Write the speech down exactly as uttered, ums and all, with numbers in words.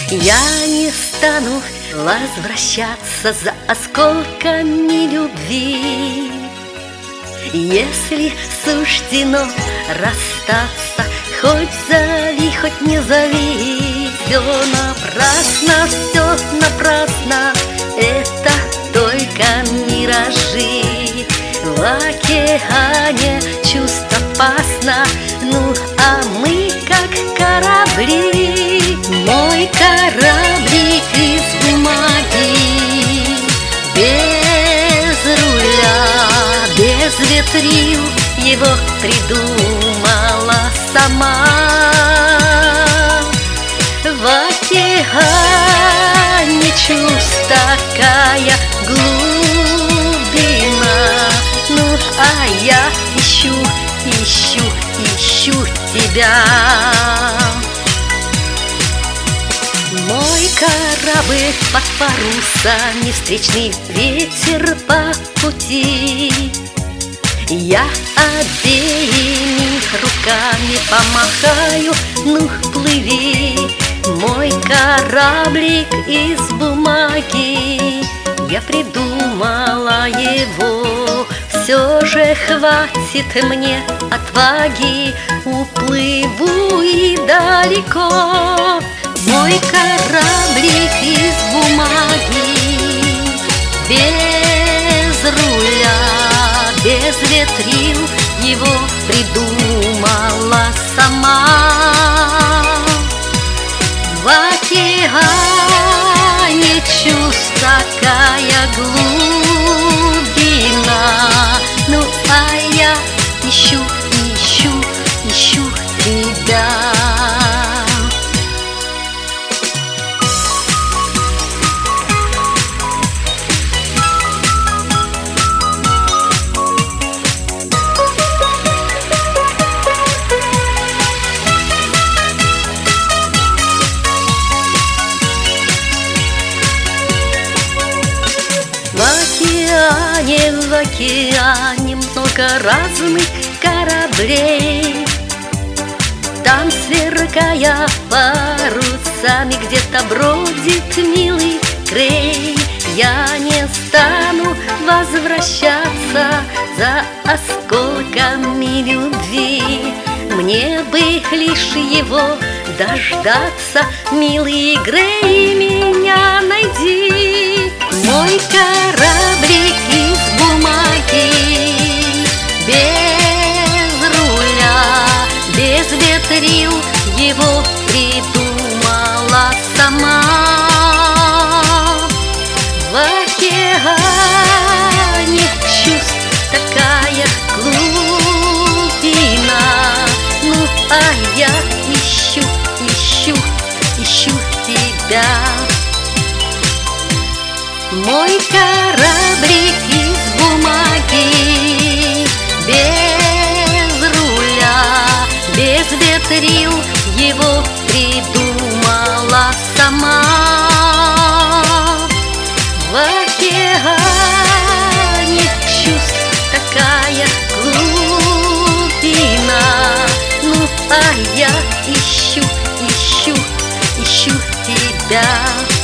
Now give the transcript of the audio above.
Я не стану возвращаться за осколками любви. Если суждено расстаться, хоть зови, хоть не зови, все напрасно, все напрасно, это только миражи. В океане чувств опасно, ну а мы как корабли. Мой кораблик из бумаги, без руля, без ветрил, его придумала сама. В океане чувств такая глубина, ну а я ищу, ищу, ищу тебя. Мой корабль под парусами, встречный ветер по пути. Я обеими руками помахаю, ну плыви. Мой кораблик из бумаги, я придумала его. Все же хватит мне отваги, уплыву и далеко. Мой кораблик из бумаги, без руля, без ветрил, его придумала сама. В океане чувств такая глубина, ну а я ищу, ищу, ищу тебя. В океане, в океане много разных кораблей. Там, сверкая парусами, где-то бродит милый Грей. Я не стану возвращаться за осколками любви. Мне бы лишь его дождаться, милый Грей, меня найди. Мой кораблик из бумаги, без руля, без ветрил, его придумала сама. В океане чувств такая глубина, ну а я ищу, ищу, ищу тебя. Мой кораблик из бумаги, без руля, без ветрил, его придумала сама. В океане чувств такая глубина, ну а я ищу, ищу, ищу тебя.